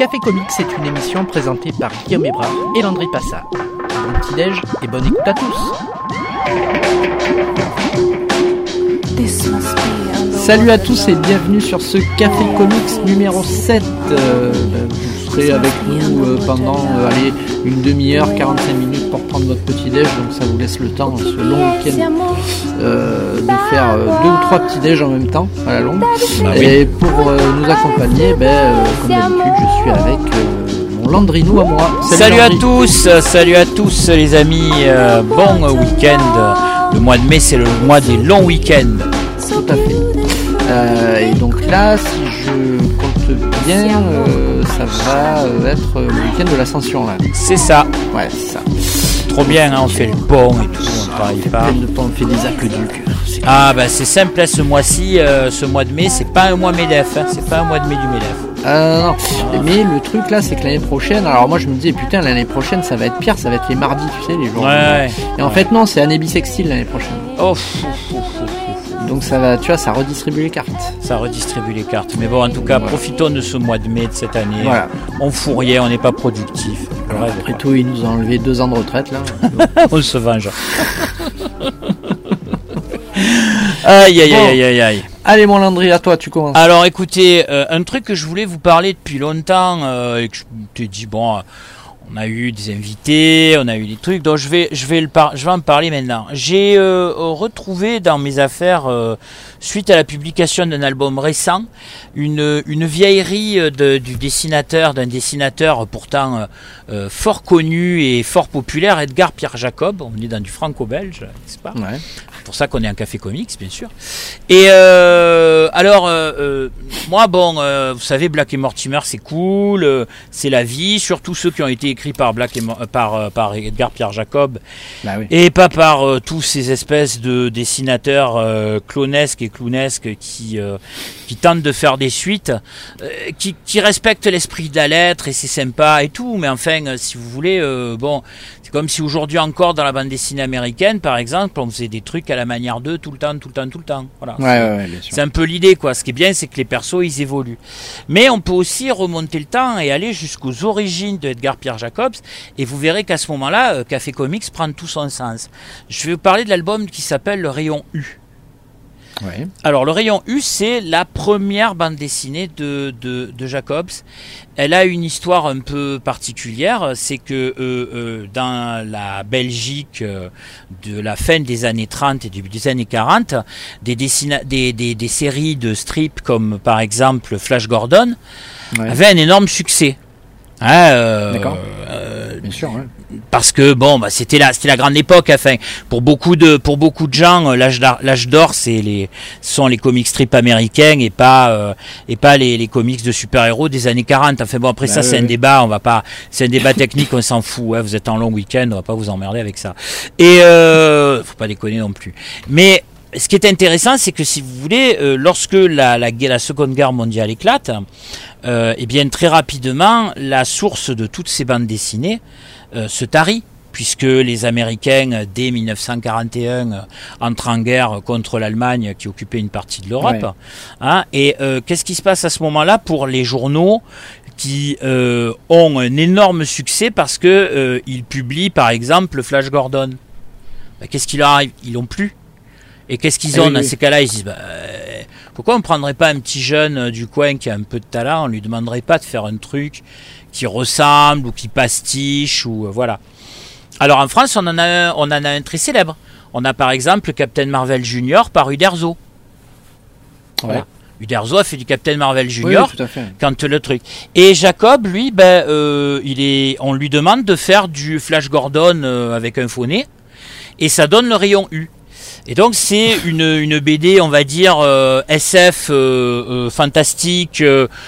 Café Comics, c'est une émission présentée par Guillaume Ebrard et Landry Passat. Bon petit-déj et bonne écoute à tous. Salut à tous et bienvenue sur ce Café Comics numéro 7. Vous serez avec nous pendant une demi-heure, 45 minutes pour prendre votre petit-déj, donc ça vous laisse le temps, ce long week-end, de faire 2 ou 3 petits-déj en même temps, à la longue. Et pour nous accompagner, comme d'habitude, je suis avec mon Landrinou à moi. Salut à tous les amis, bon week-end. Le mois de mai, c'est le mois des longs week-ends. Tout à fait. Et donc là, si je compte bien, ça va être le week-end de l'Ascension là. C'est ça. Ouais, c'est ça. Trop bien, hein, on fait le pont et tout, on travaille pas. On fait des aqueducs. Ah bah c'est simple, là, ce mois-ci, ce mois de mai, c'est pas un mois MEDEF, hein, c'est pas un mois de mai du MEDEF. Non, mais le truc là, c'est que l'année prochaine, alors moi je me disais putain, l'année prochaine ça va être pire, ça va être les mardis, tu sais, les jours. Ouais. Et en fait non, c'est année bissextile l'année prochaine. Oh. Donc ça va, tu vois, ça redistribue les cartes. Ça redistribue les cartes. Mais bon, en tout cas, profitons de ce mois de mai de cette année. Voilà. On fout rien, on n'est pas productif. Alors, après tout, ils nous ont enlevé 2 ans de retraite là. On se venge. Aïe. Allez mon Landry, à toi, tu commences. Alors écoutez, un truc que je voulais vous parler depuis longtemps, et que je t'ai dit, bon, on a eu des invités, on a eu des trucs, donc je vais en parler maintenant. J'ai retrouvé dans mes affaires, suite à la publication d'un album récent, une vieillerie d'un dessinateur pourtant fort connu et fort populaire, Edgar Pierre Jacob. On est dans du franco-belge, n'est-ce pas ? Ouais. C'est pour ça qu'on est un café comics, bien sûr. Et moi, vous savez, Black et Mortimer, c'est cool, c'est la vie, surtout ceux qui ont été écrits par par Edgar Pierre Jacob, bah oui. Et pas par tous ces espèces de dessinateurs clownesques et clownesques qui tentent de faire des suites, qui respectent l'esprit de la lettre, et c'est sympa et tout, mais enfin, si vous voulez, c'est comme si aujourd'hui encore dans la bande dessinée américaine, par exemple, on faisait des trucs à la manière d'eux tout le temps. Voilà. Ouais, bien sûr. C'est un peu l'idée, quoi. Ce qui est bien, c'est que les persos, ils évoluent. Mais on peut aussi remonter le temps et aller jusqu'aux origines de Edgar Pierre Jacobs, et vous verrez qu'à ce moment-là, Café Comics prend tout son sens. Je vais vous parler de l'album qui s'appelle Le Rayon U. Ouais. Alors Le Rayon U, c'est la première bande dessinée de Jacobs. Elle a une histoire un peu particulière, c'est que dans la Belgique de la fin des années 30 et début des années 40, des séries de strips comme par exemple Flash Gordon avaient un énorme succès. D'accord. Bien sûr, ouais. Parce que c'était la grande époque. Enfin, pour beaucoup de gens, l'âge d'or, sont les comic strips américains et pas les comics de super-héros des années 40. Enfin après c'est un débat, c'est un débat technique, on s'en fout. Vous êtes en long week-end, on va pas vous emmerder avec ça. Et faut pas déconner non plus. Mais ce qui est intéressant, c'est que si vous voulez, lorsque la Seconde Guerre mondiale éclate, bien très rapidement, la source de toutes ces bandes dessinées se tarit, puisque les Américains, dès 1941, entrent en guerre contre l'Allemagne qui occupait une partie de l'Europe. Ouais. Qu'est-ce qui se passe à ce moment-là pour les journaux qui ont un énorme succès parce que ils publient par exemple le Flash Gordon. Qu'est-ce qui leur arrive ? Ils l'ont plus. Et qu'est-ce qu'ils ont dans ces cas-là ? Ils disent pourquoi on ne prendrait pas un petit jeune du coin qui a un peu de talent, on lui demanderait pas de faire un truc qui ressemble ou qui pastiche ou voilà. Alors en France, on en a un très célèbre. On a par exemple Captain Marvel Junior par Uderzo. Ouais. Voilà. Uderzo a fait du Captain Marvel Junior, oui, tout à fait. Quand le truc. Et Jacob, lui, on lui demande de faire du Flash Gordon avec un faux nez, et ça donne Le Rayon U. Et donc c'est une BD, on va dire SF fantastique,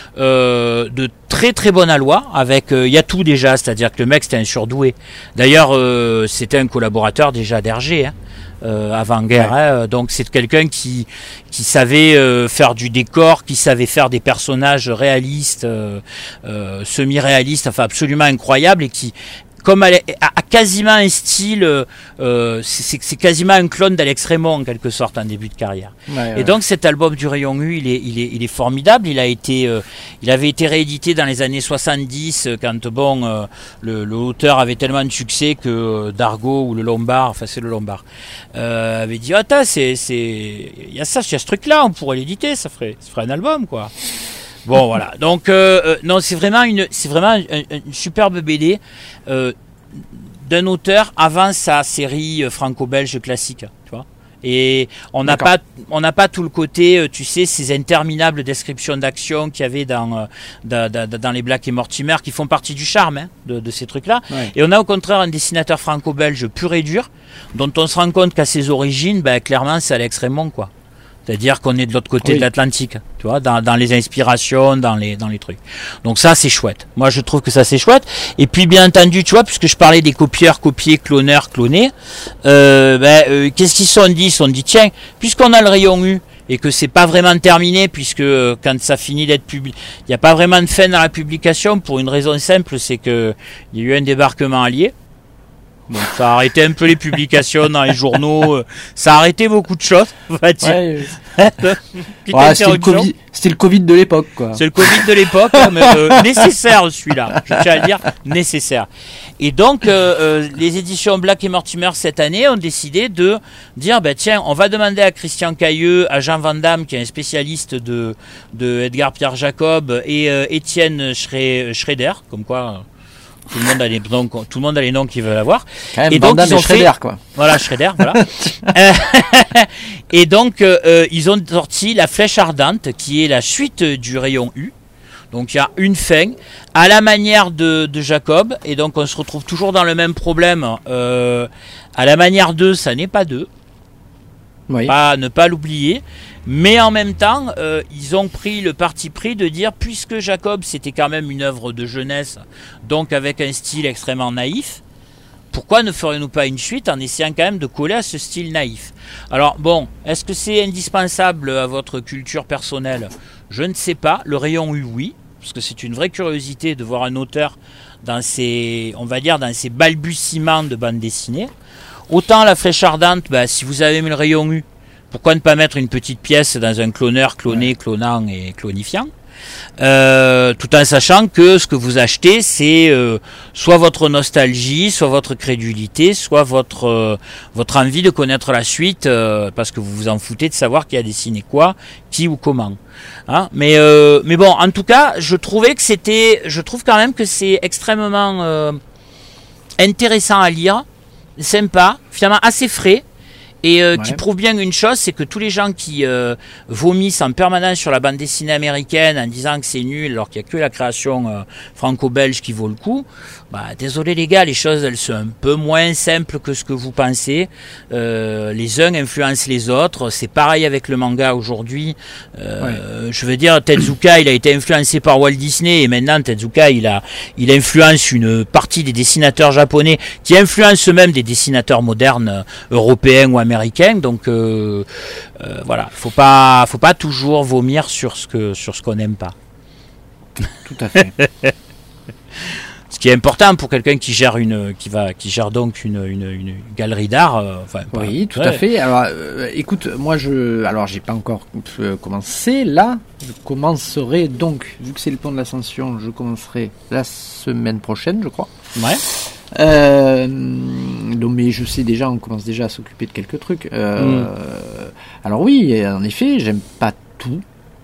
de très très bonne aloi, avec il y a tout déjà, c'est-à-dire que le mec c'était un surdoué. D'ailleurs c'était un collaborateur déjà d'Hergé, avant-guerre, ouais. Donc c'est quelqu'un qui savait faire du décor, qui savait faire des personnages réalistes, semi-réalistes, enfin absolument incroyables, et qui comme elle a quasiment un style, c'est quasiment un clone d'Alex Raymond en quelque sorte en début de carrière. Et donc cet album du Rayon U, il est formidable. Il avait été réédité dans les années 70 quand l'auteur avait tellement de succès que Dargaud ou le Lombard, enfin c'est le Lombard, avait dit attends, il y a ce truc-là, on pourrait l'éditer, ça ferait un album quoi. Bon voilà, donc non, c'est vraiment une superbe BD d'un auteur avant sa série franco-belge classique, tu vois. Et on n'a pas tout le côté, tu sais, ces interminables descriptions d'action qu'il y avait dans les Black et Mortimer qui font partie du charme de ces trucs-là. Ouais. Et on a au contraire un dessinateur franco-belge pur et dur, dont on se rend compte qu'à ses origines, clairement, c'est Alex Raymond, quoi. C'est-à-dire qu'on est de l'autre côté de l'Atlantique, tu vois, dans les inspirations, dans les trucs. Donc ça, c'est chouette. Moi, je trouve que ça, c'est chouette. Et puis, bien entendu, tu vois, puisque je parlais des copieurs, copiés, cloneurs, clonés, qu'est-ce qu'ils se sont dit? Ils se sont dit, tiens, puisqu'on a le Rayon U, et que c'est pas vraiment terminé, puisque quand ça finit d'être publié, il n'y a pas vraiment de fin dans la publication, pour une raison simple, c'est que il y a eu un débarquement allié. Donc ça a arrêté un peu les publications dans les journaux, ça a arrêté beaucoup de choses, on va dire. C'était le Covid de l'époque, quoi. C'est le Covid de l'époque, mais nécessaire celui-là, je tiens à le dire, nécessaire. Et donc les éditions Black et Mortimer cette année ont décidé de dire tiens, on va demander à Christian Cailleux, à Jean Van Damme qui est un spécialiste de Edgar Pierre Jacob, et Étienne Schrader, comme quoi tout le monde a les noms qu'ils veulent avoir. Et donc ils ont Schrader, quoi. Voilà, Schrader, voilà. Et donc ils ont sorti La Flèche Ardente, qui est la suite du Rayon U. Donc il y a une fin à la manière de Jacob, et donc on se retrouve toujours dans le même problème. À la manière d'eux, ça n'est pas d'eux. Oui. Ne pas l'oublier. Mais en même temps, ils ont pris le parti pris de dire, puisque Jacob c'était quand même une œuvre de jeunesse, donc avec un style extrêmement naïf, pourquoi ne ferions-nous pas une suite en essayant quand même de coller à ce style naïf? Alors bon, est-ce que c'est indispensable à votre culture personnelle? Je ne sais pas. Le Rayon U, oui, parce que c'est une vraie curiosité de voir un auteur dans ses balbutiements de bande dessinée. Autant La Flèche Ardente, si vous avez aimé le Rayon U, pourquoi ne pas mettre une petite pièce dans un cloneur, cloné, clonant et clonifiant, tout en sachant que ce que vous achetez, c'est soit votre nostalgie, soit votre crédulité, soit votre envie de connaître la suite, parce que vous vous en foutez de savoir qui a dessiné quoi, qui ou comment. Hein, mais bon, en tout cas, je trouve quand même que c'est extrêmement intéressant à lire, sympa, finalement assez frais. Et qui prouve bien une chose, c'est que tous les gens qui vomissent en permanence sur la bande dessinée américaine en disant que c'est nul alors qu'il n'y a que la création franco-belge qui vaut le coup, désolé les gars, les choses elles sont un peu moins simples que ce que vous pensez. Les uns influencent les autres, c'est pareil avec le manga aujourd'hui. Je veux dire, Tezuka il a été influencé par Walt Disney, et maintenant Tezuka il influence une partie des dessinateurs japonais qui influencent même des dessinateurs modernes européens ou américains. Donc voilà, faut pas toujours vomir sur ce qu'on n'aime pas. Tout à fait. Ce qui est important pour quelqu'un qui gère une galerie d'art. Oui, tout à fait. Alors, écoute, moi j'ai pas encore commencé. Là, je commencerai donc, vu que c'est le pont de l'Ascension, je commencerai la semaine prochaine, je crois. Ouais. Donc, mais je sais déjà, on commence déjà à s'occuper de quelques trucs. Alors oui, en effet, j'aime pas tout.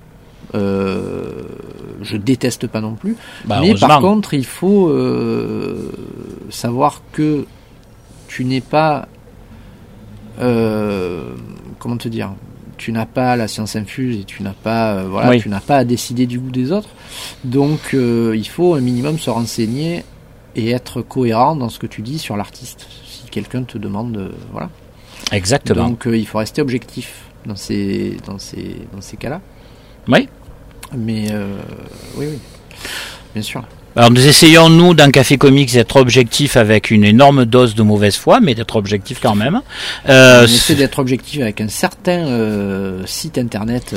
Je déteste pas non plus. Mais par contre, il faut savoir que tu n'es pas, comment te dire, tu n'as pas la science infuse et tu n'as pas, tu n'as pas à décider du goût des autres. Donc, il faut un minimum se renseigner et être cohérent dans ce que tu dis sur l'artiste. Si quelqu'un te demande, voilà. Exactement. Donc, il faut rester objectif dans ces cas-là. Oui. Mais oui, bien sûr. Alors nous essayons, nous, dans Café Comics, d'être objectifs avec une énorme dose de mauvaise foi, mais d'être objectifs quand même. On essaie d'être objectif avec un certain site internet.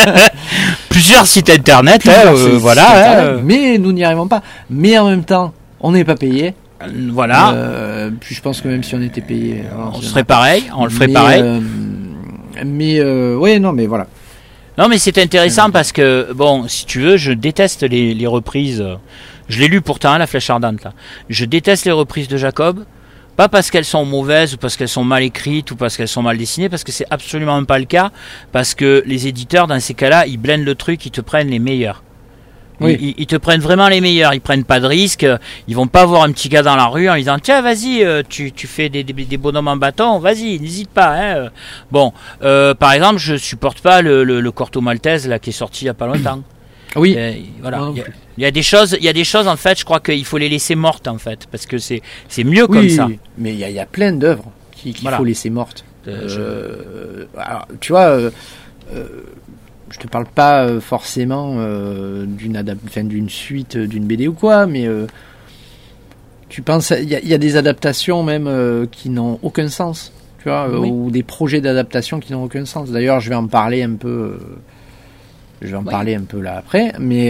Plusieurs sites internet, voilà. Mais nous n'y arrivons pas. Mais en même temps, On n'est pas payé. Voilà. Puis je pense que même si on était payé, on serait pareil. On le ferait pareil. Ouais, non, mais voilà. Non, mais c'est intéressant parce que, bon, si tu veux, je déteste les reprises. Je l'ai lu pourtant, La Flèche Ardente, là. Je déteste les reprises de Jacob. Pas parce qu'elles sont mauvaises ou parce qu'elles sont mal écrites ou parce qu'elles sont mal dessinées, parce que c'est absolument pas le cas. Parce que les éditeurs, dans ces cas-là, ils blendent le truc, ils te prennent les meilleurs. Oui. Ils te prennent vraiment les meilleurs, ils prennent pas de risques, ils vont pas voir un petit gars dans la rue en lui disant tiens vas-y tu fais des bonhommes en bâton, vas-y n'hésite pas hein. Bon, par exemple je supporte pas le Corto Maltese là qui est sorti il y a pas longtemps. Oui. Voilà. Il y a des choses en fait je crois qu'il faut les laisser mortes en fait parce que c'est mieux comme ça. Mais il y a plein d'œuvres qu'il faut laisser mortes. Alors, tu vois. Je te parle pas forcément d'une suite d'une BD ou quoi, mais tu penses il y a des adaptations même qui n'ont aucun sens, tu vois, ou des projets d'adaptation qui n'ont aucun sens. D'ailleurs, je vais en parler un peu là après, mais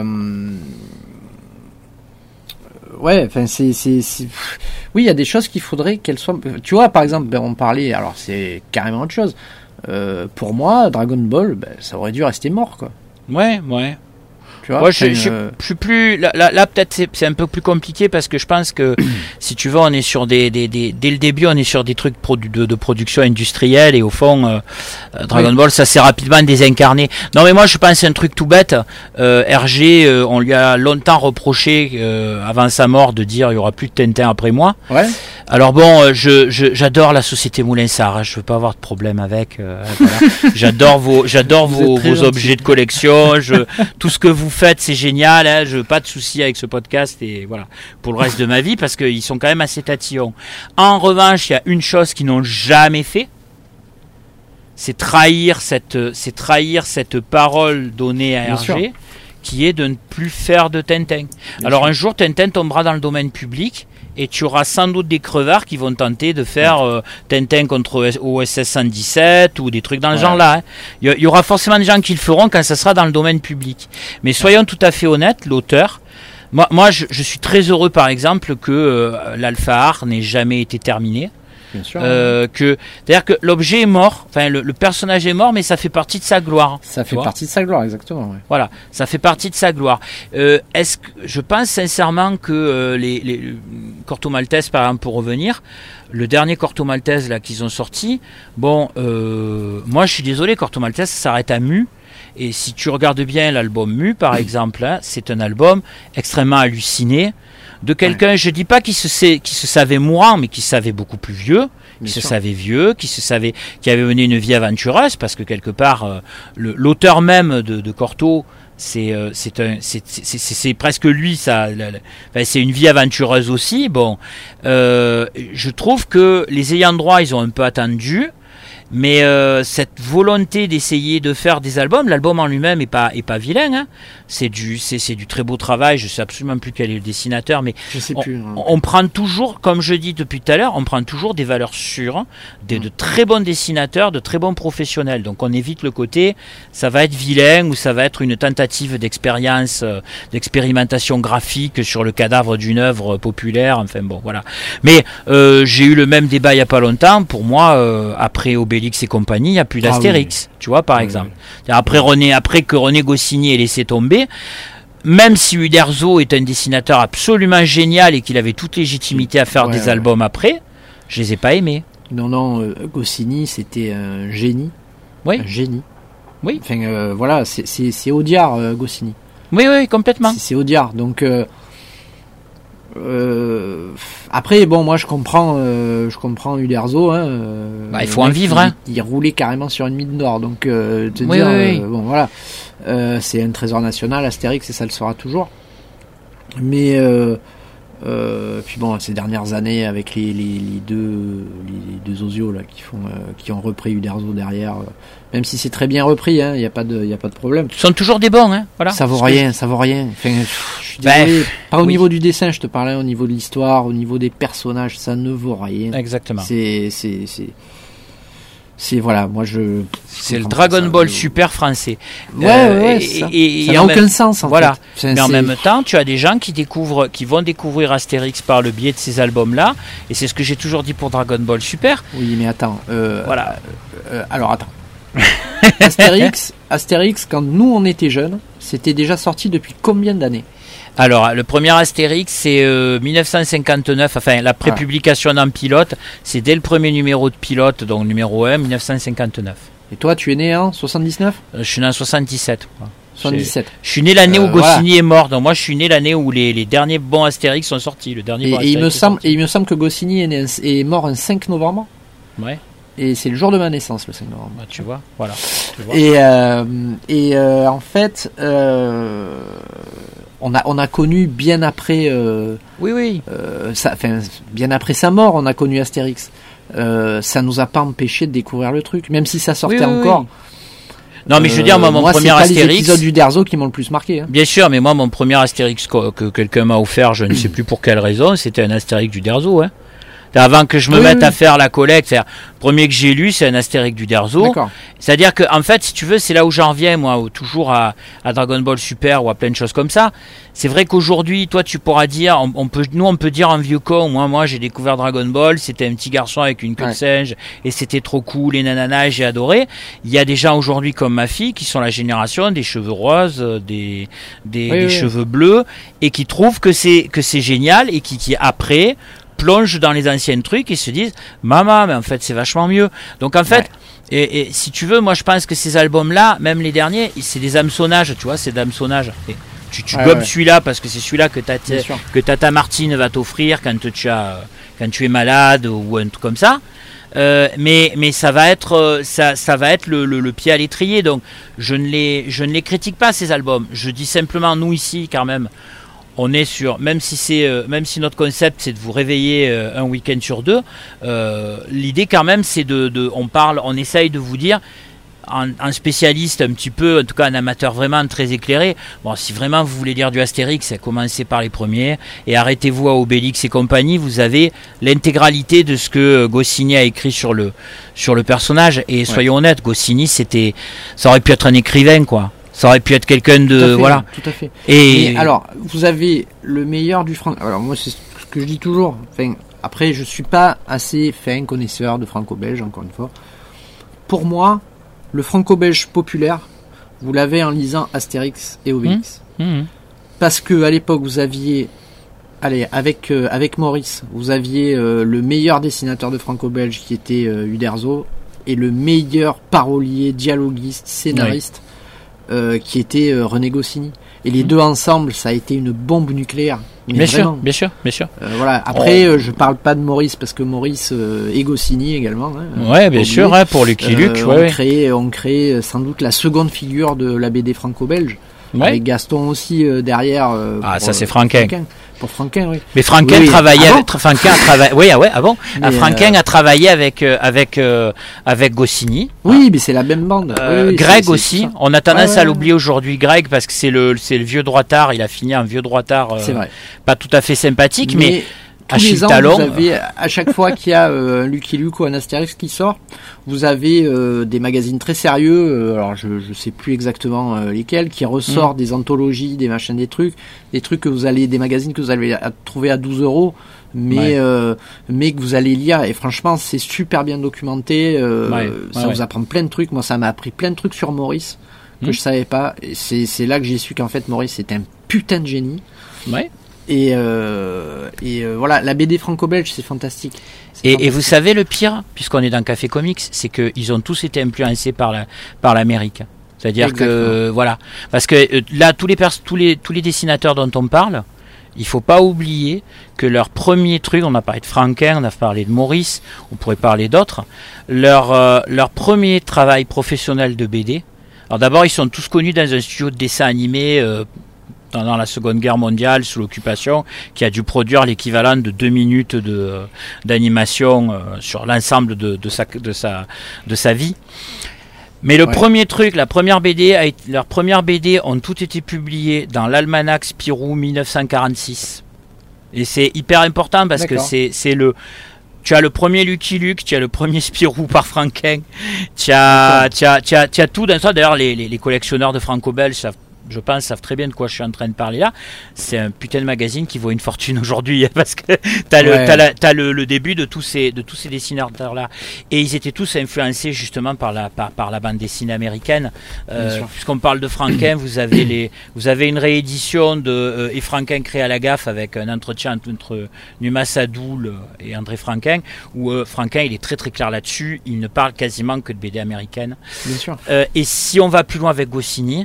ouais, enfin oui, il y a des choses qu'il faudrait qu'elles soient, tu vois, par exemple, on parlait, alors c'est carrément autre chose. Pour moi, Dragon Ball, ça aurait dû rester mort, quoi. Ouais. Tu vois, moi, je suis plus là peut-être c'est un peu plus compliqué parce que je pense que si tu veux, on est sur dès le début, on est sur des trucs de production industrielle et au fond, Dragon Ball, ça s'est rapidement désincarné. Non, mais moi, je pense un truc tout bête. Hergé, on lui a longtemps reproché avant sa mort de dire il y aura plus de Tintin après moi. Ouais. Alors bon, j'adore la société Moulin-Sarr, hein, je veux pas avoir de problème avec. Voilà. J'adore vos objets de collection, tout ce que vous faites, c'est génial. Hein, je veux pas de soucis avec ce podcast et voilà pour le reste de ma vie parce qu'ils sont quand même assez tatillons. En revanche, il y a une chose qu'ils n'ont jamais fait, c'est trahir cette parole donnée à Hergé, qui est de ne plus faire de Tintin. Alors un jour, Tintin tombera dans le domaine public. Et tu auras sans doute des crevards qui vont tenter de faire Tintin contre OSS 117 ou des trucs dans le genre là. Hein. Il y aura forcément des gens qui le feront quand ça sera dans le domaine public. Mais soyons tout à fait honnêtes, l'auteur, moi je suis très heureux par exemple que l'Alpha Art n'ait jamais été terminé. Bien sûr. C'est-à-dire que l'objet est mort, enfin le personnage est mort, mais ça fait partie de sa gloire. Ça fait partie de sa gloire, exactement. Ouais. Voilà, ça fait partie de sa gloire. Est-ce que je pense sincèrement que les Corto Maltese, par exemple, pour revenir, le dernier Corto Maltese là qu'ils ont sorti, bon, moi je suis désolé, Corto Maltese ça s'arrête à Mu. Et si tu regardes bien l'album Mu, par exemple, hein, c'est un album extrêmement halluciné. De quelqu'un, je dis pas qui se savait mourant, mais qui se savait beaucoup plus vieux, qui avait mené une vie aventureuse, parce que quelque part, l'auteur même de Corto, c'est presque lui, c'est une vie aventureuse aussi. Bon, je trouve que les ayants droit, ils ont un peu attendu. Mais cette volonté d'essayer de faire des albums, l'album en lui-même est pas vilain, hein. C'est du très beau travail. Je sais absolument plus quel est le dessinateur, mais je sais plus, hein. On prend toujours, comme je dis depuis tout à l'heure, on prend toujours des valeurs sûres, de très bons dessinateurs, de très bons professionnels. Donc on évite le côté, ça va être vilain ou ça va être une tentative d'expérimentation graphique sur le cadavre d'une œuvre populaire. Enfin bon, voilà. Mais j'ai eu le même débat il y a pas longtemps. Pour moi, après Obélix et compagnie, il n'y a plus d'Astérix, tu vois, par exemple. Après que René Goscinny ait laissé tomber, même si Uderzo est un dessinateur absolument génial et qu'il avait toute légitimité à faire des albums après, je les ai pas aimés. Non, Goscinny, c'était un génie. Oui. Un génie. Oui. Enfin, voilà, c'est Audiard, Goscinny. Oui, complètement. C'est Audiard, donc... après, bon, moi je comprends Uderzo. Hein, il faut en vivre. Il roulait carrément sur une mine d'or, donc bon voilà, c'est un trésor national, Astérix, et ça le sera toujours. Mais puis bon, ces dernières années avec les deux osios là qui ont repris Uderzo derrière, même si c'est très bien repris, hein, y a pas de problème. Ils sont toujours des bons, hein, voilà. Ça vaut rien. Enfin, je suis désolé, pas au niveau du dessin, je te parlais au niveau de l'histoire, au niveau des personnages, ça ne vaut rien. Exactement. C'est voilà, moi c'est le Dragon Ball Super français. Ouais, ça n'a aucun sens. Voilà. Fait. Mais en même temps, tu as des gens qui vont découvrir Astérix par le biais de ces albums-là, et c'est ce que j'ai toujours dit pour Dragon Ball Super. Oui, mais attends. Voilà. Alors attends. Astérix, quand nous on était jeunes, c'était déjà sorti depuis combien d'années? Alors, le premier Astérix, c'est 1959, enfin, la prépublication en pilote, c'est dès le premier numéro de pilote, donc numéro 1, 1959. Et toi, tu es né en 79? Je suis né en 77. Quoi. 77. Je suis né l'année où Goscinny est mort, donc moi je suis né l'année où les derniers bons Astérix sont sortis. Le dernier il me semble que Goscinny est mort un 5 novembre. Ouais. Et c'est le jour de ma naissance, le 5 novembre. Bah, tu vois, voilà. Et en fait, on a connu bien après. Oui. Bien après sa mort, on a connu Astérix. Ça nous a pas empêché de découvrir le truc, même si ça sortait encore. Non, mais je veux dire, moi, mon premier Astérix. C'est les épisodes du Derzo qui m'ont le plus marqué. Hein. Bien sûr, mais moi, mon premier Astérix que quelqu'un m'a offert, je ne sais plus pour quelle raison, c'était un Astérix du Derzo. Hein. Avant que je me mette à faire la collecte, le premier que j'ai lu, c'est un Astérix du Derzo. D'accord. C'est-à-dire que, en fait, si tu veux, c'est là où j'en reviens, moi, toujours à Dragon Ball Super ou à plein de choses comme ça. C'est vrai qu'aujourd'hui, toi, tu pourras dire, on peut dire un vieux con. Moi, j'ai découvert Dragon Ball, c'était un petit garçon avec une queue de singe, et c'était trop cool, et nanana, j'ai adoré. Il y a des gens aujourd'hui comme ma fille qui sont la génération des cheveux roses, des cheveux bleus, et qui trouvent que c'est génial, et qui après plongent dans les anciens trucs et se disent maman, mais en fait c'est vachement mieux. Donc en fait, et si tu veux, moi je pense que ces albums là, même les derniers, c'est des hameçonnages, tu vois, c'est d'hameçonnage. Tu gobes celui-là parce que c'est celui-là que Tata Martine va t'offrir quand tu es malade ou un truc comme ça. Mais ça va être le pied à l'étrier. Donc je ne les critique pas, ces albums. Je dis simplement, nous ici quand même, on est sur, même si notre concept c'est de vous réveiller un week-end sur deux, l'idée quand même c'est on essaye de vous dire, un spécialiste un petit peu, en tout cas un amateur vraiment très éclairé, bon, si vraiment vous voulez lire du Astérix, commencez par les premiers et arrêtez-vous à Obélix et compagnie, vous avez l'intégralité de ce que Goscinny a écrit sur le personnage, et soyons honnêtes, Goscinny ça aurait pu être un écrivain, quoi. Ça aurait pu être quelqu'un de... Voilà. Tout à fait. Mais alors, vous avez le meilleur du franco... Alors moi, c'est ce que je dis toujours. Enfin, après, je suis pas assez fin connaisseur de franco-belge, encore une fois. Pour moi, le franco-belge populaire, vous l'avez en lisant Astérix et Obélix. Parce que à l'époque, vous aviez... Allez, avec Maurice, vous aviez le meilleur dessinateur de franco-belge qui était Uderzo, et le meilleur parolier, dialoguiste, scénariste... qui était René Goscinny, et les deux ensemble, ça a été une bombe nucléaire. Bien sûr. Voilà. Après, je parle pas de Maurice parce que Maurice et Goscinny également. Bien sûr, pour Lucky Luke. On crée sans doute la seconde figure de la BD franco-belge. Avec Gaston aussi derrière. Ça c'est Franquin. Pour Franquin, oui. Mais Franquin travaillait. Franquin a travaillé. Oui, avant. Franquin a travaillé avec Goscinny. Oui, mais c'est la même bande. Greg aussi. On a tendance à l'oublier aujourd'hui, Greg, parce que c'est le vieux droitard. Il a fini un vieux droitard. C'est vrai. Pas tout à fait sympathique, mais tous les ans, vous avez, à chaque fois qu'il y a un Lucky Luke ou un Astérix qui sort, vous avez des magazines très sérieux, alors je sais plus exactement lesquels, qui ressortent des anthologies, des machins, des trucs des magazines que vous allez trouver à 12 €, mais que vous allez lire, et franchement c'est super bien documenté, ça vous apprend plein de trucs. Moi ça m'a appris plein de trucs sur Maurice que je savais pas, et c'est là que j'ai su qu'en fait Maurice était un putain de génie. Et voilà, la BD franco-belge, c'est fantastique. Et vous savez le pire, puisqu'on est dans Café Comics, c'est qu'ils ont tous été influencés par l'Amérique. C'est-à-dire que voilà, parce que là tous les dessinateurs dont on parle, il faut pas oublier que leur premier truc, on a parlé de Franquin, on a parlé de Maurice, on pourrait parler d'autres, leur premier travail professionnel de BD. Alors d'abord, ils sont tous connus dans un studio de dessin animé pendant la Seconde Guerre mondiale, sous l'occupation, qui a dû produire l'équivalent de 2 minutes d'animation sur l'ensemble de sa vie. Mais le premier truc, leur première BD ont toutes été publiées dans l'almanach Spirou 1946. Et c'est hyper important parce que tu as le premier Lucky Luke, tu as le premier Spirou par Franquin, tu as tout dans ça. D'ailleurs, les collectionneurs de franco-belge je pense, savent très bien de quoi je suis en train de parler là. C'est un putain de magazine qui vaut une fortune aujourd'hui parce que t'as le début de tous ces dessinateurs là, et ils étaient tous influencés justement par la bande dessinée américaine. Puisqu'on parle de Franquin, vous avez une réédition de et Franquin créé à la gaffe avec un entretien entre Numa Sadoul et André Franquin, où Franquin il est très très clair là-dessus. Il ne parle quasiment que de BD américaine. Bien sûr. Et si on va plus loin avec Goscinny,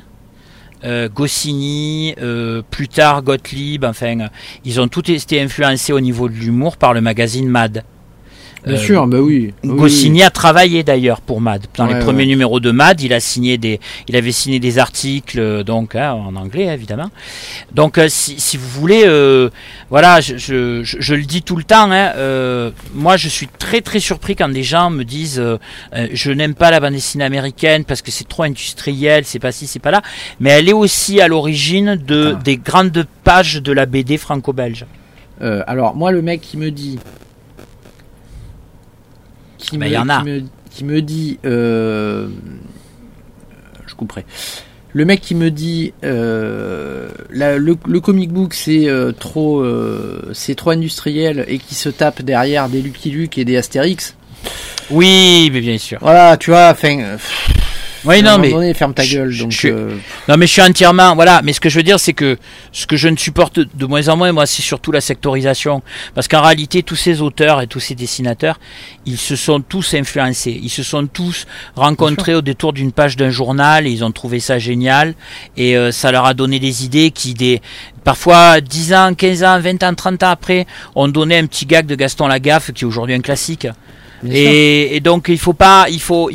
plus tard Gottlieb, enfin, ils ont tous été influencés au niveau de l'humour par le magazine Mad. Bien sûr, bah oui. Goscinny a travaillé d'ailleurs pour Mad. Dans les premiers numéros de Mad, il avait signé des articles, donc en anglais évidemment. Donc si vous voulez, voilà, je le dis tout le temps. Moi, je suis très très surpris quand des gens me disent je n'aime pas la bande dessinée américaine parce que c'est trop industriel, c'est pas ci, c'est pas là. Mais elle est aussi à l'origine des grandes pages de la BD franco-belge. Alors moi, le mec qui me dit qui me dit je couperai. Le mec qui me dit le comic book c'est trop industriel et qui se tape derrière des Lucky Luke et des Astérix. Oui, mais bien sûr. Voilà, tu vois, enfin oui, non, mais donné, ferme ta gueule. Donc, non, mais je suis entièrement, voilà. Mais ce que je veux dire, c'est que ce que je ne supporte de moins en moins, moi, c'est surtout la sectorisation, parce qu'en réalité, tous ces auteurs et tous ces dessinateurs, ils se sont tous influencés, ils se sont tous rencontrés au détour d'une page d'un journal, et ils ont trouvé ça génial, et ça leur a donné des idées parfois 10 ans, 15 ans, 20 ans, 30 ans après, ont donné un petit gag de Gaston Lagaffe qui est aujourd'hui un classique. Et donc il faut pas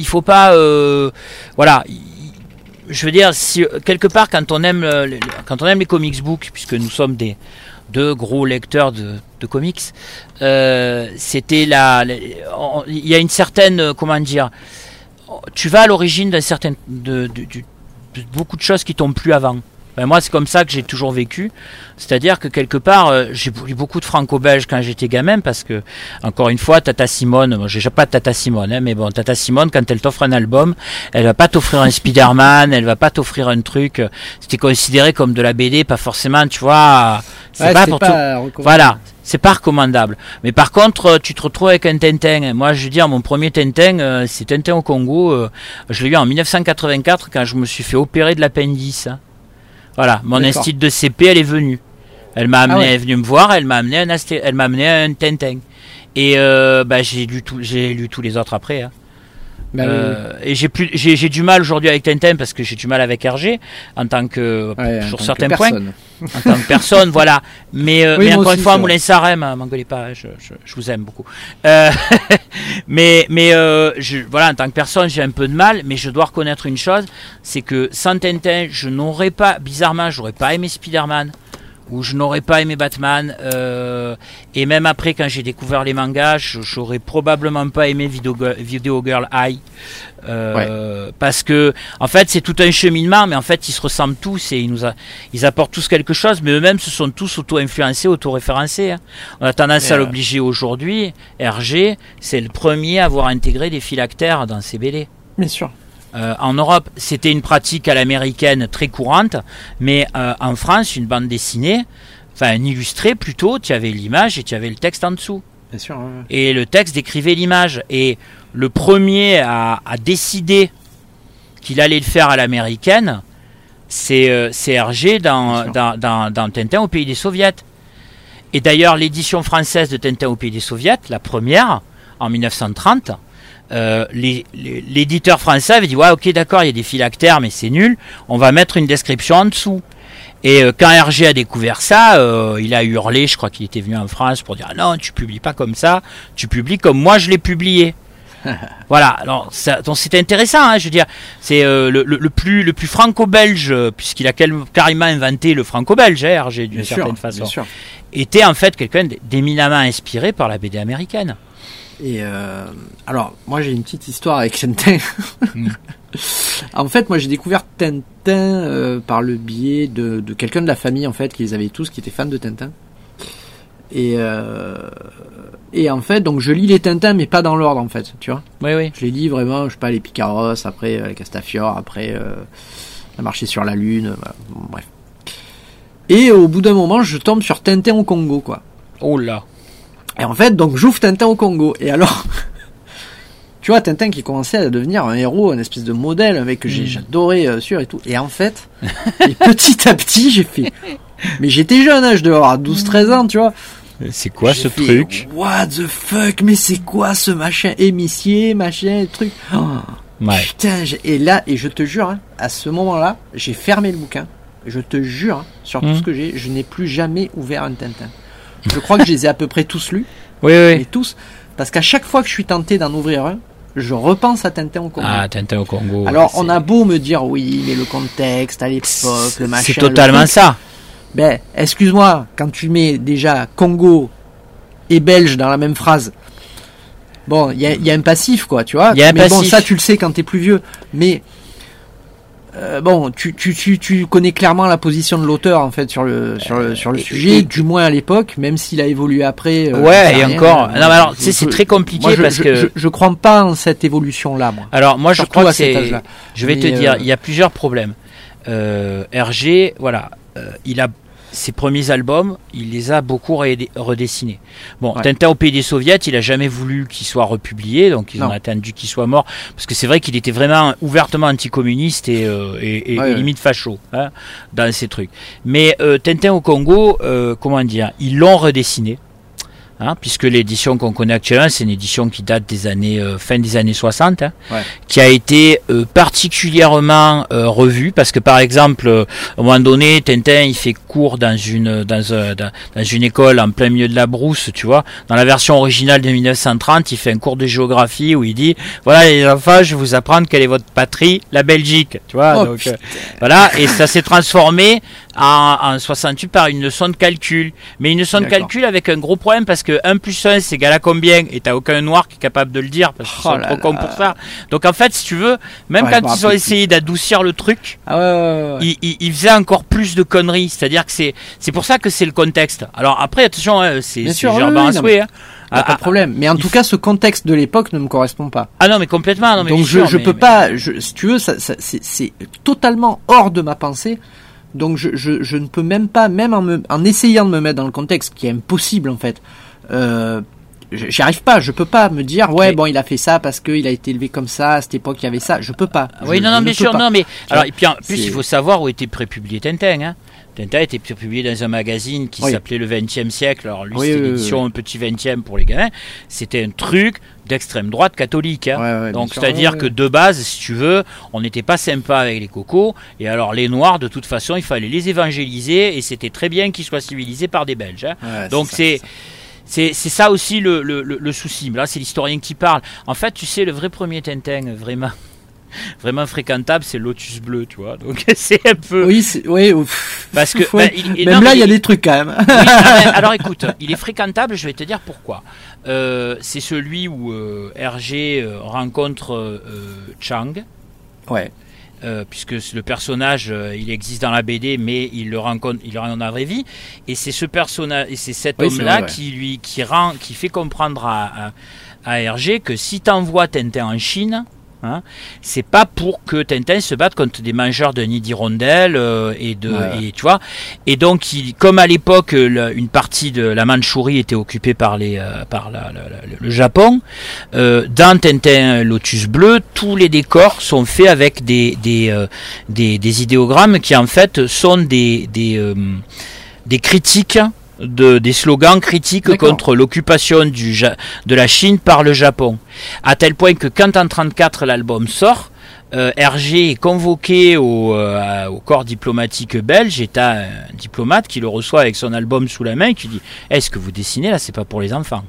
voilà, je veux dire, si quelque part quand on aime les comics books, puisque nous sommes deux gros lecteurs de comics, c'était il y a une certaine, comment dire, tu vas à l'origine d'un certain de beaucoup de choses qui t'ont plu avant. Ben moi, c'est comme ça que j'ai toujours vécu. C'est-à-dire que quelque part, j'ai lu beaucoup de franco-belge quand j'étais gamin, parce que, encore une fois, Tata Simone, moi, j'ai pas de Tata Simone, mais bon, Tata Simone, quand elle t'offre un album, elle va pas t'offrir un Spider-Man, elle va pas t'offrir un truc. C'était considéré comme de la BD, pas forcément, tu vois. C'est pas pour tout. Voilà. C'est pas recommandable. Mais par contre, tu te retrouves avec un Tintin. Moi, je veux dire, mon premier Tintin, c'est Tintin au Congo. Je l'ai eu en 1984 quand je me suis fait opérer de l'appendice. Voilà, mon institut de CP, elle est venue. Elle m'a amené, elle est venue me voir, elle m'a amené un Tintin. Et j'ai lu tous les autres après. Hein. Et j'ai du mal aujourd'hui avec Tintin parce que j'ai du mal avec Hergé en tant que sur certains points, en tant que personne, voilà. Mais encore une fois, Moulin Sarem, m'engueulez pas, je vous aime beaucoup. Voilà, en tant que personne, j'ai un peu de mal, mais je dois reconnaître une chose, c'est que sans Tintin, j'aurais pas aimé Spider-Man, ou je n'aurais pas aimé Batman, et même après quand j'ai découvert les mangas, j'aurais probablement pas aimé Video Girl High, parce que en fait c'est tout un cheminement, mais en fait ils se ressemblent tous et ils apportent tous quelque chose, mais eux-mêmes se sont tous auto-influencés, auto-référencés. Hein. On a tendance à l'obliger aujourd'hui. Hergé, c'est le premier à avoir intégré des phylactères dans ses BD. Bien sûr. En Europe, c'était une pratique à l'américaine très courante, mais en France, une bande dessinée, enfin un illustré plutôt, tu avais l'image et tu avais le texte en dessous. Bien sûr. Ouais. Et le texte décrivait l'image. Et le premier à décider qu'il allait le faire à l'américaine, c'est Hergé dans Tintin au pays des Soviets. Et d'ailleurs, l'édition française de Tintin au pays des Soviets, la première, en 1930, l'éditeur français avait dit ouais, ok, d'accord, il y a des phylactères, mais c'est nul, on va mettre une description en dessous. Et quand Hergé a découvert ça, il a hurlé, je crois qu'il était venu en France pour dire non, tu publies pas comme ça, tu publies comme moi je l'ai publié. Voilà, alors donc c'était intéressant, hein, je veux dire, c'est le plus franco-belge, puisqu'il a carrément inventé le franco-belge, hein, Hergé, d'une certaine façon, était en fait quelqu'un d'éminemment inspiré par la BD américaine. Et alors, moi j'ai une petite histoire avec Tintin. En fait, moi j'ai découvert Tintin par le biais de quelqu'un de la famille en fait, qui les avait tous, qui était fan de Tintin. Et en fait, donc je lis les Tintins, mais pas dans l'ordre, en fait, tu vois. Oui. Je les lis vraiment, je sais pas, les Picaros, après les Castafiore, après la marché sur la Lune, bon, bref. Et au bout d'un moment, je tombe sur Tintin au Congo, quoi. Oh là. Et en fait, donc j'ouvre Tintin au Congo. Et alors, tu vois, Tintin qui commençait à devenir un héros, une espèce de modèle, un mec que j'adorais sur et tout. Et en fait, et petit à petit, j'ai fait... Mais j'étais jeune, hein, je devais avoir 12-13 ans, tu vois. C'est quoi J'ai ce fait, truc? What the fuck? Mais c'est quoi ce machin émissier, machin, truc? Oh, Ouais. putain, et là, et je te jure, hein, à ce moment-là, j'ai fermé le bouquin. Je te jure, hein, sur tout ce que j'ai, je n'ai plus jamais ouvert un Tintin. Je crois que je les ai à peu près tous lus. Oui. Mais tous. Parce qu'à chaque fois que je suis tenté d'en ouvrir un, je repense à Tintin au Congo. Ah, Tintin au Congo. Alors, on a beau me dire, oui, mais le contexte, à l'époque, le machin. C'est totalement ça. Ben, excuse-moi, quand tu mets déjà Congo et Belge dans la même phrase, bon, il y a un passif, quoi, tu vois. Mais bon, ça, tu le sais quand t'es plus vieux. Mais bon, tu connais clairement la position de l'auteur, en fait, sur le sujet, du moins à l'époque, même s'il a évolué après. Ouais, et encore. Non, mais alors, tu sais, c'est très compliqué parce que je crois pas en cette évolution-là, moi. Alors, moi, je Surtout crois que à cet âge-là. Je vais te dire, il y a plusieurs problèmes. Hergé, voilà, il a ses premiers albums, il les a beaucoup redessinés. Bon, ouais. Tintin au pays des soviets, il a jamais voulu qu'il soit republié, donc ils ont attendu qu'il soit mort, parce que c'est vrai qu'il était vraiment ouvertement anticommuniste et limite facho, hein, dans ces trucs. Mais Tintin au Congo, comment dire, ils l'ont redessiné. Hein, puisque l'édition qu'on connaît actuellement, c'est une édition qui date des années fin des années 60, hein, qui a été particulièrement revue, parce que par exemple, à un moment donné, Tintin il fait cours dans une école en plein milieu de la brousse, tu vois. Dans la version originale de 1930, il fait un cours de géographie où il dit voilà les enfants, je vais vous apprendre quelle est votre patrie, la Belgique, tu vois. Donc voilà, et ça s'est transformé en 68 par une leçon de calcul, mais une leçon de calcul avec un gros problème, parce que 1 plus 1 c'est égal à combien, et t'as aucun noir qui est capable de le dire parce qu'ils sont trop cons pour ça. Donc en fait, si tu veux, même quand ils ont essayé d'adoucir le truc, ils faisaient encore plus de conneries. C'est-à-dire que c'est pour ça que c'est le contexte. Alors après, attention, hein, c'est Germain Assoué, hein. Pas de problème. Mais en tout cas, ce contexte de l'époque ne me correspond pas. Ah non, mais complètement. Non, mais donc je peux pas. Si tu veux, c'est totalement hors de ma pensée. Donc je ne peux même pas, même en essayant de me mettre dans le contexte, qui est impossible en fait. J'y arrive pas. Je peux pas me dire bon, il a fait ça parce qu'il a été élevé comme ça. À cette époque, il y avait ça. Je peux pas. Oui, non, bien sûr, non, mais alors et puis en plus, il faut savoir où était prépublié Tintin, hein. Tintin a été publié dans un magazine qui s'appelait le 20e siècle. Alors lui, c'était l'édition un petit 20e pour les gamins. C'était un truc d'extrême droite catholique, hein. Donc c'est-à-dire que de base, si tu veux, on n'était pas sympa avec les cocos, et alors les noirs, de toute façon, il fallait les évangéliser, et c'était très bien qu'ils soient civilisés par des Belges, hein. Donc c'est ça aussi le souci. Là, c'est l'historien qui parle. En fait, tu sais, le vrai premier Tintin, vraiment fréquentable, c'est Lotus Bleu, tu vois. Donc c'est un peu. Parce que même là, il y a des trucs quand même. Alors écoute, il est fréquentable. Je vais te dire pourquoi. C'est celui où Hergé rencontre Chang. Ouais. Puisque le personnage, il existe dans la BD, mais il le rencontre dans la vraie vie. Et c'est ce personnage, et c'est cet homme-là qui fait comprendre à Hergé que si t'envoies Tintin en Chine, hein, c'est pas pour que Tintin se batte contre des mangeurs de nids d'hirondelles et tu vois, et donc comme à l'époque une partie de la Mandchourie était occupée par le Japon, dans Tintin Lotus Bleu, tous les décors sont faits avec des idéogrammes qui en fait sont des critiques, des slogans critiques contre l'occupation de la Chine par le Japon, à tel point que quand en 1934 l'album sort, Hergé est convoqué au corps diplomatique belge, et t'as un diplomate qui le reçoit avec son album sous la main et qui dit est-ce que vous dessinez là, c'est pas pour les enfants.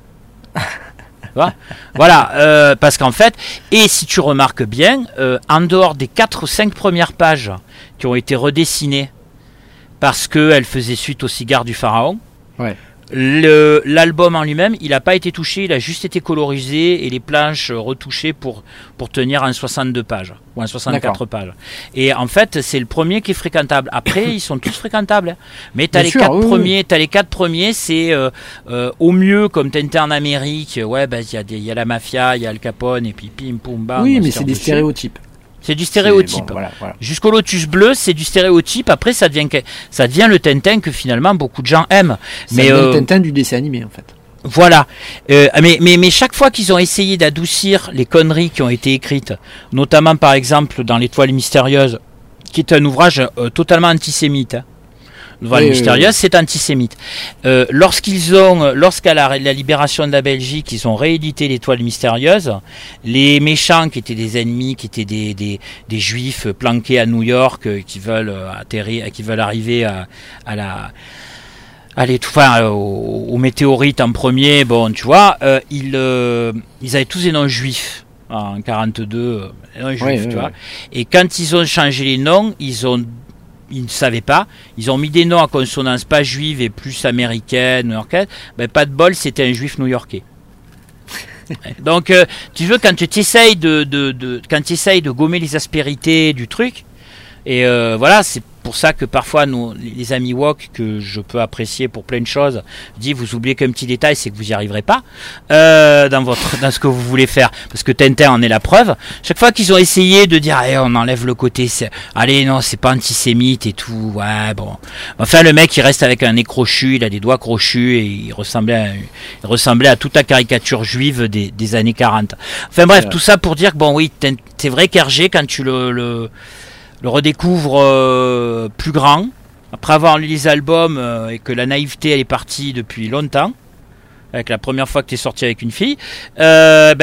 Voilà, parce qu'en fait, et si tu remarques bien, en dehors des 4 ou 5 premières pages qui ont été redessinées parce qu'elle faisait suite au cigare du pharaon, L'album en lui-même, il n'a pas été touché, il a juste été colorisé et les planches retouchées pour tenir en 62 pages ou en 64 pages. Et en fait, c'est le premier qui est fréquentable. Après, ils sont tous fréquentables. Hein. Mais t'as les quatre premiers, c'est au mieux comme Tintin en Amérique. Ouais, bah il y a la mafia, il y a Al Capone et puis pim pum bam. Oui, mais c'est des stéréotypes. C'est du stéréotype. Bon, voilà. Jusqu'au Lotus bleu, c'est du stéréotype. Après, ça devient le Tintin que finalement beaucoup de gens aiment. Mais le Tintin du dessin animé, en fait. Voilà. Mais chaque fois qu'ils ont essayé d'adoucir les conneries qui ont été écrites, notamment par exemple dans l'Étoile mystérieuse, qui est un ouvrage totalement antisémite. Hein. L'Étoile mystérieuse, c'est antisémite. Lorsqu'à la libération de la Belgique, ils ont réédité l'Étoile mystérieuse, les méchants qui étaient des ennemis, qui étaient des juifs planqués à New York, qui veulent arriver au météorite en premier, bon, tu vois, ils avaient tous des noms juifs en 42, tu vois. Et quand ils ont changé les noms, ils ne savaient pas, ils ont mis des noms à consonance pas juive et plus américaine, new-yorkaise, ben pas de bol, c'était un juif new-yorkais. Donc, tu veux, quand tu essayes de gommer les aspérités du truc, et voilà, c'est pour ça que parfois les amis woke que je peux apprécier pour plein de choses disent vous oubliez qu'un petit détail, c'est que vous n'y arriverez pas dans ce que vous voulez faire, parce que Tintin en est la preuve. Chaque fois qu'ils ont essayé de dire on enlève le côté c'est pas antisémite et tout, ouais bon, enfin le mec il reste avec un nez crochu, il a des doigts crochus et il ressemblait à toute la caricature juive des années 40. Enfin bref, tout ça pour dire que bon oui, c'est vrai qu'Hergé, quand tu le redécouvre plus grand, après avoir lu les albums et que la naïveté elle est partie depuis longtemps, avec la première fois que tu es sorti avec une fille, ça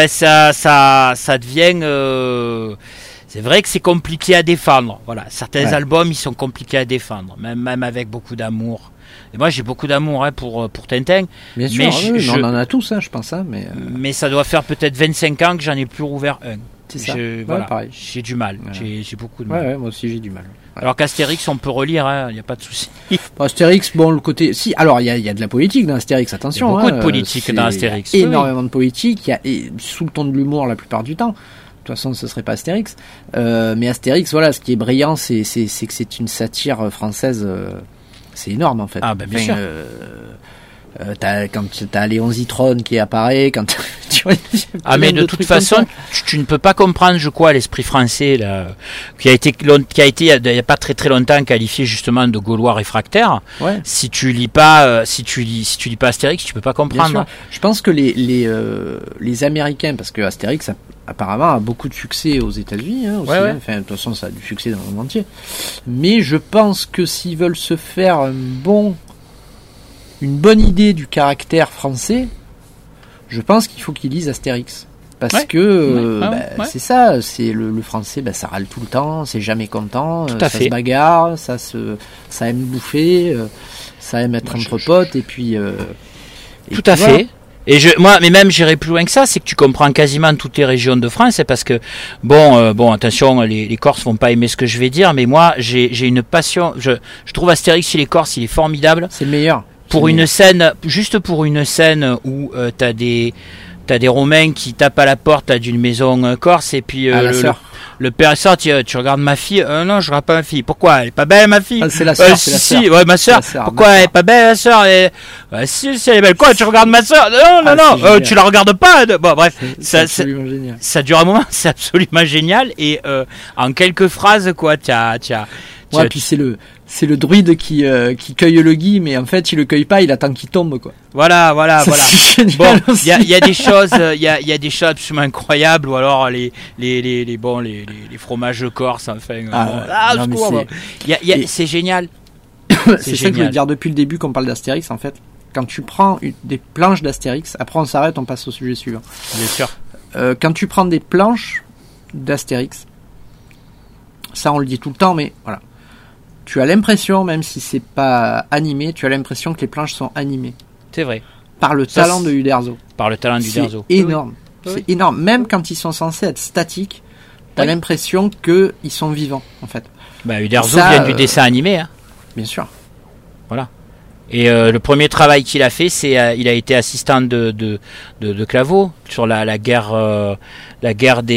devient... c'est vrai que c'est compliqué à défendre. Voilà, certains albums ils sont compliqués à défendre, même avec beaucoup d'amour. Et moi j'ai beaucoup d'amour pour Tintin. Bien sûr, on en a tous, hein, je pense. Hein, mais ça doit faire peut-être 25 ans que j'en ai plus rouvert un. C'est ça. Voilà, pareil. J'ai du mal. J'ai beaucoup de mal. Ouais, moi aussi j'ai du mal. Ouais. Alors qu'Astérix, on peut relire, il n'y a pas de souci. Astérix, bon, le côté... Si, alors il y a de la politique dans Astérix, attention. Il y a beaucoup de politique dans Astérix. Énormément de politique, sous le ton de l'humour la plupart du temps. De toute façon, ce serait pas Astérix. Mais Astérix, voilà, ce qui est brillant, c'est que c'est une satire française. C'est énorme, en fait. Ah, ben bien sûr. Quand t'as Léon Zitrone qui apparaît, quand mais de toute façon tu ne peux pas comprendre, je crois, l'esprit français là, qui a été il y a pas très très longtemps qualifié justement de gaulois réfractaire. Si tu lis pas Astérix, tu peux pas comprendre. Je pense que les Américains, parce que Astérix apparemment a beaucoup de succès aux États-Unis, hein, aussi, hein. Enfin, de toute façon ça a du succès dans le monde entier, mais je pense que s'ils veulent se faire une bonne idée du caractère français, je pense qu'il faut qu'ils lisent Astérix. Parce que c'est ça, c'est le français, ça râle tout le temps, c'est jamais content, ça se bagarre, ça aime bouffer, ça aime être entre potes, et puis... tout à fait. Et mais même j'irai plus loin que ça, c'est que tu comprends quasiment toutes les régions de France, parce que bon, attention, les Corses vont pas aimer ce que je vais dire, mais moi j'ai une passion. Je trouve Astérix chez les Corses, il est formidable. C'est le meilleur. Pour une scène où t'as des Romains qui tapent à la porte d'une maison corse, et puis le père sort, tu regardes ma fille. Non, je regarde pas ma fille. Pourquoi? Elle est pas belle, ma fille? C'est la sœur. Si, ouais, ma sœur. Pourquoi elle est pas belle, la sœur? Si, elle est belle. Quoi? Tu regardes ma sœur? Non, tu la regardes pas. Bon, bref. C'est absolument génial. Ça dure un moment, c'est absolument génial. Et, en quelques phrases, quoi, puis c'est le druide qui cueille le gui, mais en fait il le cueille pas, il attend qu'il tombe, quoi. Voilà. Bon, il y a des choses, absolument incroyables, ou alors les fromages corses, enfin. C'est génial. C'est ça que je voulais dire depuis le début qu'on parle d'Astérix, en fait. Quand tu prends des planches d'Astérix, après on s'arrête, on passe au sujet suivant. Bien sûr. Quand tu prends des planches d'Astérix, ça on le dit tout le temps, mais voilà. Tu as l'impression, même si c'est pas animé, tu as l'impression que les planches sont animées. C'est vrai. Par le talent de Uderzo. C'est énorme. Oui. C'est énorme. Même quand ils sont censés être statiques, t'as l'impression qu'ils sont vivants, en fait. Uderzo vient du dessin animé, hein. Bien sûr. Voilà. Et le premier travail qu'il a fait, c'est il a été assistant de Claveau sur la guerre la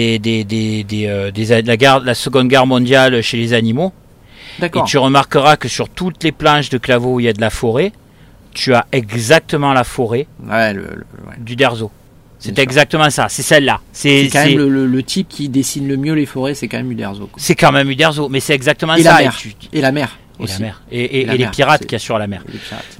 Seconde Guerre mondiale chez les animaux. D'accord. Et tu remarqueras que sur toutes les planches de Claveau où il y a de la forêt, tu as exactement la forêt du Derzo. C'est exactement ça, c'est celle-là. C'est quand même le type qui dessine le mieux les forêts, c'est quand même Uderzo. C'est quand même Uderzo, mais c'est exactement ça. Et la mer. Et la mer. Et les pirates qu'il y a sur la mer. Les pirates,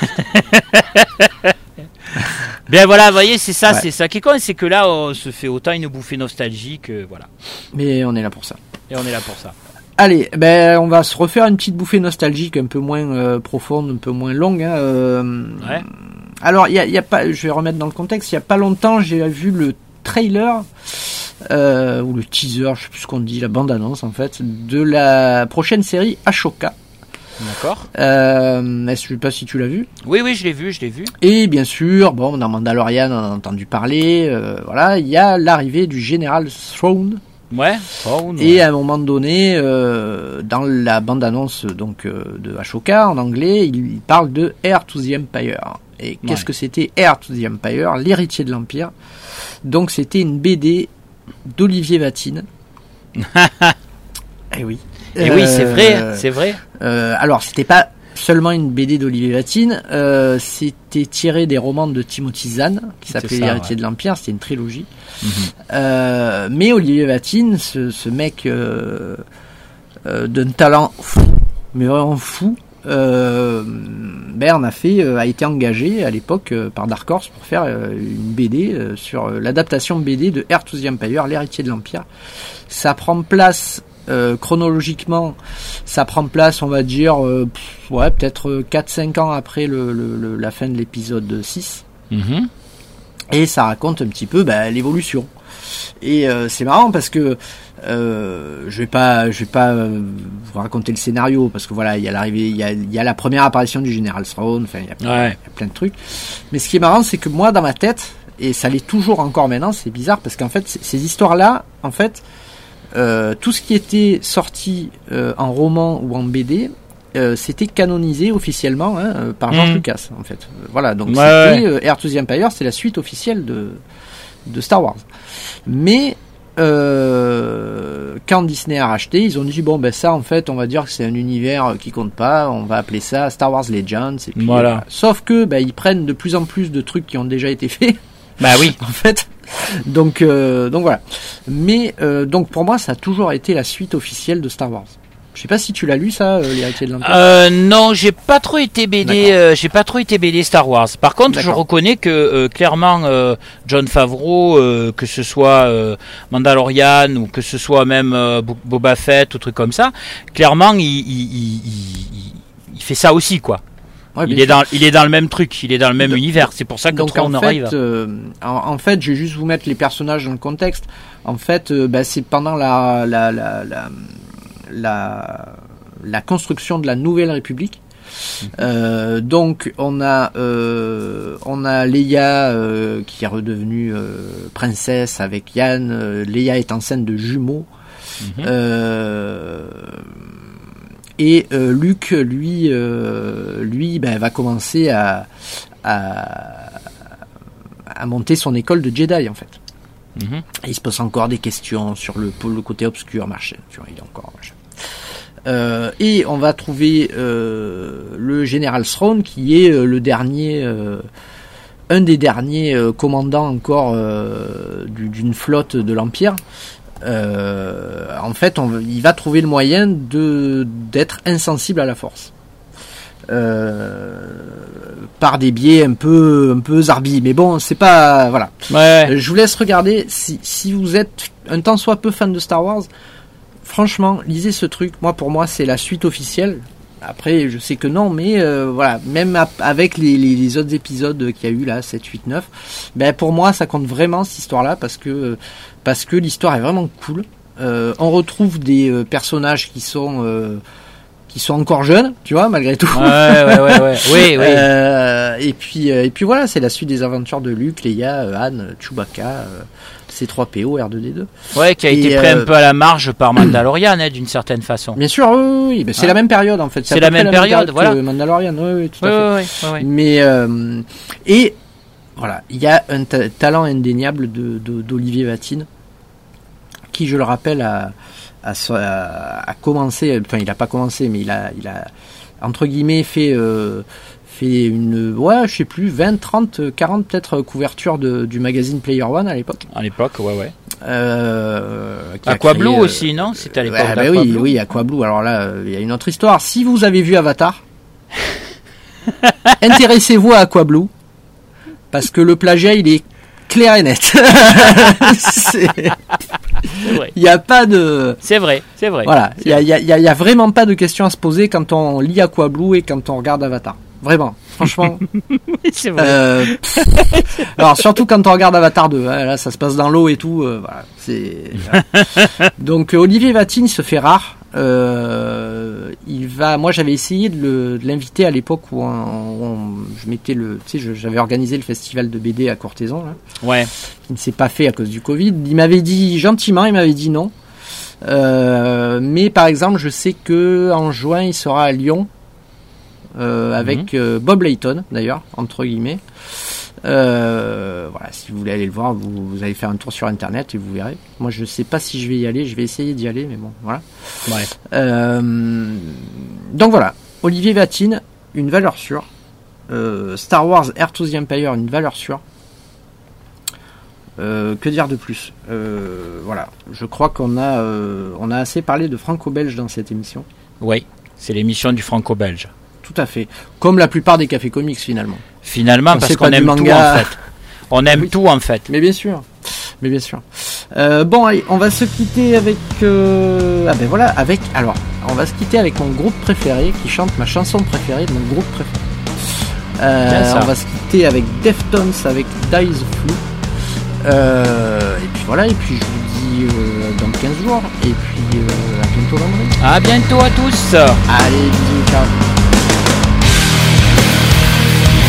Bien voilà, vous voyez, c'est ça qui compte, c'est que là, on se fait autant une bouffée nostalgique, voilà. Mais on est là pour ça. Et on est là pour ça. Allez, on va se refaire une petite bouffée nostalgique, un peu moins profonde, un peu moins longue. Ouais. Alors, il y a pas, je vais remettre dans le contexte. Il y a pas longtemps, j'ai vu le trailer ou le teaser, je sais plus ce qu'on dit, la bande-annonce en fait, de la prochaine série Ashoka. D'accord. Je sais pas si tu l'as vu. Oui, je l'ai vu. Et bien sûr, bon, dans Mandalorian, on en a entendu parler. Voilà, il y a l'arrivée du général Thrawn. Ouais. Et à un moment donné, dans la bande-annonce donc de Ashoka en anglais, il parle de Heir to the Empire. Et qu'est-ce que c'était Heir to the Empire, l'héritier de l'Empire. Donc c'était une BD d'Olivier Vatine. Eh oui. Et oui, c'est vrai. Alors c'était pas seulement une BD d'Olivier Vatine, c'était tiré des romans de Timothy Zahn qui s'appelait l'héritier de l'Empire, c'était une trilogie. Mais Olivier Vatine, ce mec d'un talent fou, mais vraiment fou, a été engagé à l'époque par Dark Horse pour faire une BD sur l'adaptation BD de Heir to the Empire, l'héritier de l'Empire. Ça prend place chronologiquement, on va dire peut-être 4-5 ans après la fin de l'épisode 6. Et ça raconte un petit peu l'évolution. Et c'est marrant parce que je vais pas vous raconter le scénario parce que voilà, il y a l'arrivée, il y a la première apparition du général Thrawn, enfin il y a plein de trucs. Mais ce qui est marrant, c'est que moi dans ma tête, et ça l'est toujours encore maintenant, c'est bizarre parce qu'en fait ces histoires-là, en fait, tout ce qui était sorti en roman ou en BD, c'était canonisé officiellement par George Lucas en fait. Voilà, donc c'était Heir to the Empire, c'est la suite officielle de Star Wars. Mais quand Disney a racheté, ils ont dit ça en fait, on va dire que c'est un univers qui compte pas, on va appeler ça Star Wars Legends. Et puis, voilà. Sauf que ils prennent de plus en plus de trucs qui ont déjà été faits. Bah oui. En fait. Donc voilà. Mais donc pour moi, ça a toujours été la suite officielle de Star Wars. Je sais pas si tu l'as lu ça, l'héritier de l'Empire. Non, j'ai pas trop été BD. J'ai pas trop été BD Star Wars. Par contre, je reconnais que clairement, Jon Favreau, que ce soit Mandalorian ou que ce soit même Boba Fett ou truc comme ça, clairement, il fait ça aussi, quoi. Ouais, il est dans le même truc, il est dans le même univers. C'est pour ça que Thrawn arrive. En fait, je vais juste vous mettre les personnages dans le contexte. En fait, c'est pendant la construction de la Nouvelle République. Donc on a Leia qui est redevenue princesse avec Yann. Leia est enceinte de jumeaux. Et Luke, lui, va commencer à monter son école de Jedi en fait. Et il se pose encore des questions sur le côté obscur, machin. Tu vois, il est encore machin. Et on va trouver le général Thrawn qui est le dernier, un des derniers commandants encore d'une flotte de l'Empire. En fait, il va trouver le moyen d'être insensible à la Force. Par des biais un peu zarbi, mais bon, c'est pas voilà. Je vous laisse regarder. Si vous êtes un tant soit peu fan de Star Wars, franchement, lisez ce truc. Pour moi, c'est la suite officielle. Après, je sais que non, mais voilà, même avec les autres épisodes qu'il y a eu là, 7, 8, 9, pour moi, ça compte vraiment cette histoire-là parce que l'histoire est vraiment cool. On retrouve des personnages qui sont encore jeunes, tu vois, malgré tout. Oui. Et puis voilà, c'est la suite des aventures de Luke, Leia, Han, Chewbacca. C3PO R2D2. Ouais, qui a été pris un peu à la marge par Mandalorian, d'une certaine façon. Bien sûr, oui. Ben, c'est la même période en fait. C'est la même période, voilà. Que Mandalorian, oui, tout à fait. Ouais. Mais et voilà, il y a un talent indéniable d'Olivier Vatine, qui, je le rappelle, a commencé. Enfin, il n'a pas commencé, mais il a entre guillemets fait une, je sais plus, 20, 30, 40 peut-être couvertures du magazine Player One à l'époque. À l'époque, ouais. Aquablue aussi, non? C'était à l'époque d'Aquablue. Oui, Aquablue. Alors là, il y a une autre histoire. Si vous avez vu Avatar, intéressez-vous à Aquablue, parce que le plagiat, il est clair et net. Il n'y a pas de... C'est vrai. Voilà, il y a vraiment pas de questions à se poser quand on lit Aquablue et quand on regarde Avatar. Vraiment, franchement. C'est vrai. Alors surtout quand on regarde Avatar 2, hein, là ça se passe dans l'eau et tout. Voilà, voilà. Donc Olivier Vatine se fait rare. Moi j'avais essayé de l'inviter à l'époque où j'avais organisé le festival de BD à Courthézon. Là. Ouais. Il ne s'est pas fait à cause du Covid. Il m'avait dit gentiment, non. Mais par exemple, je sais que en juin il sera à Lyon. Avec Bob Layton d'ailleurs, entre guillemets. Voilà, si vous voulez aller le voir, vous allez faire un tour sur internet et vous verrez. Moi je sais pas si je vais y aller, je vais essayer d'y aller, mais bon, voilà. Ouais. Donc voilà, Olivier Vatine, une valeur sûre. Star Wars Heir to the Empire, une valeur sûre. Que dire de plus? Voilà, je crois qu'on a assez parlé de franco-belge dans cette émission. Oui, c'est l'émission du franco-belge. Tout à fait. Comme la plupart des cafés comics finalement. Finalement, parce qu'on aime tout en fait. On aime tout en fait. Mais bien sûr. Bon, allez, on va se quitter avec... on va se quitter avec mon groupe préféré qui chante ma chanson préférée de mon groupe préféré. On va se quitter avec Deftones, avec Die the Flu. Et puis voilà, et puis je vous dis dans 15 jours. Et puis à bientôt Landry. À bientôt à tous. Allez, bisous, ciao.